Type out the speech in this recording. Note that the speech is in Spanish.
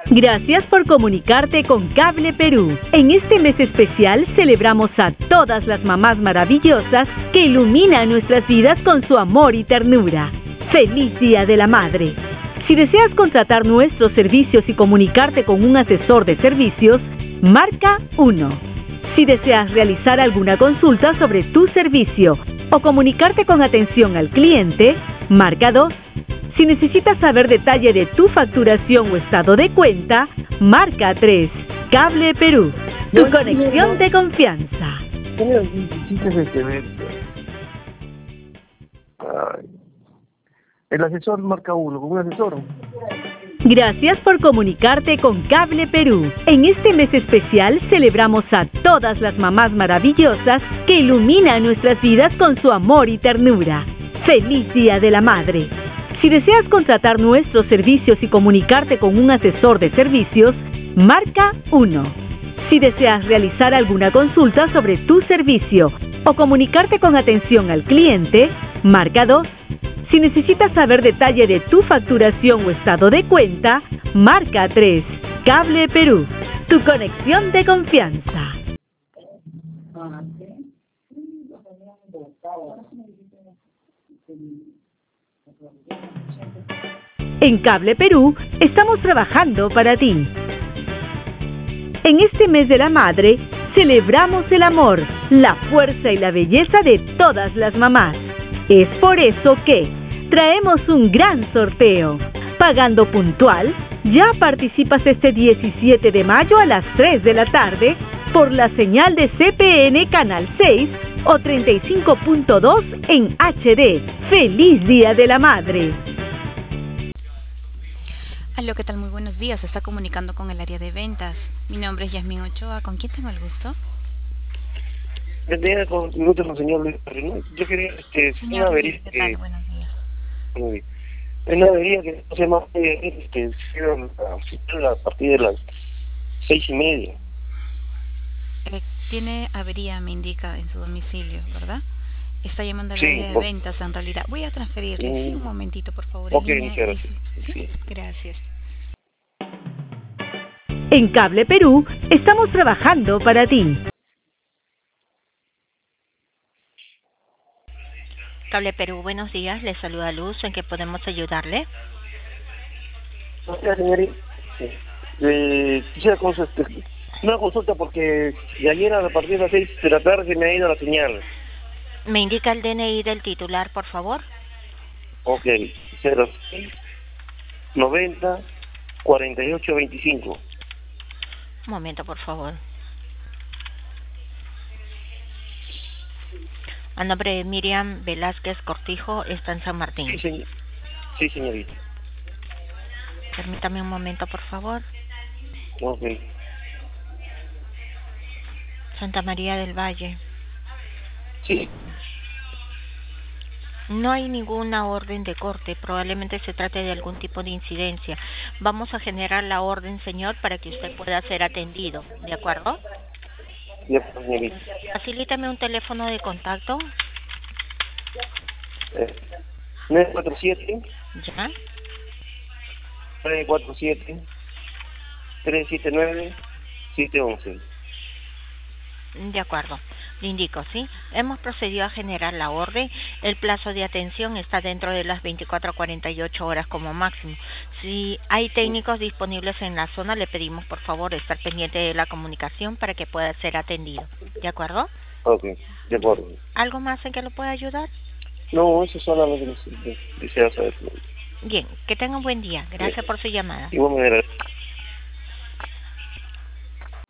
Gracias por comunicarte con Cable Perú. En este mes especial celebramos a todas las mamás maravillosas que iluminan nuestras vidas con su amor y ternura. ¡Feliz Día de la Madre! Si deseas contratar nuestros servicios y comunicarte con un asesor de servicios, marca 1. Si deseas realizar alguna consulta sobre tu servicio o comunicarte con atención al cliente, marca 2. Si necesitas saber detalle de tu facturación o estado de cuenta, marca 3. Cable Perú, tu conexión de confianza. El asesor marca 1, con un asesor. Gracias por comunicarte con Cable Perú. En este mes especial celebramos a todas las mamás maravillosas que iluminan nuestras vidas con su amor y ternura. ¡Feliz Día de la Madre! Si deseas contratar nuestros servicios y comunicarte con un asesor de servicios, marca 1. Si deseas realizar alguna consulta sobre tu servicio o comunicarte con atención al cliente, marca 2. Si necesitas saber detalle de tu facturación o estado de cuenta, marca 3. Cable Perú, tu conexión de confianza. En Cable Perú estamos trabajando para ti. En este mes de la madre, celebramos el amor, la fuerza y la belleza de todas las mamás. Es por eso que traemos un gran sorteo. Pagando puntual, ya participas este 17 de mayo a las 3 de la tarde por la señal de CPN Canal 6 o 35.2 en HD. ¡Feliz Día de la Madre! Aló, ¿qué tal? Muy buenos días. Se está comunicando con el área de ventas. Mi nombre es Yasmín Ochoa. ¿Con quién tengo el gusto? Tenía con señor Luis Perrino. Yo quería Señor una Luis, avería ¿qué tal? Buenos días. muy bien. Una avería que no se llama a partir de las 6:30. Tiene avería, me indica, en su domicilio, ¿verdad? Está llamando al Sí, área de ventas en realidad. Voy a transferirle. Sí, un momentito, por favor. Ok, en línea. muchas gracias. Sí, gracias. En Cable Perú estamos trabajando para ti. Cable Perú, buenos días. Le saluda Luz. ¿En qué podemos ayudarle? Hola, señorita. Quisiera una consulta porque de ayer a partir de las 6 de la tarde me ha ido la señal. ¿Me indica el DNI del titular, por favor? Ok, 06 90 48 25. Un momento, por favor. A nombre de Miriam Velázquez Cortijo, está en San Martín. Sí, señorita. Permítame un momento, por favor. Ok. Santa María del Valle. Sí. No hay ninguna orden de corte, probablemente se trate de algún tipo de incidencia. Vamos a generar la orden, señor, para que usted pueda ser atendido, ¿de acuerdo? Ya, señorita. Facilítame un teléfono de contacto. 947 ¿Ya? 947 379 711. De acuerdo, le indico, ¿sí? Hemos procedido a generar la orden. El plazo de atención está dentro de las 24 a 48 horas como máximo. Si hay técnicos disponibles en la zona, le pedimos por favor estar pendiente de la comunicación para que pueda ser atendido. ¿De acuerdo? Ok, de acuerdo. ¿Algo más en que lo pueda ayudar? No, eso solamente deseo saber. Bien, que tenga un buen día. Gracias por su llamada. Igualmente.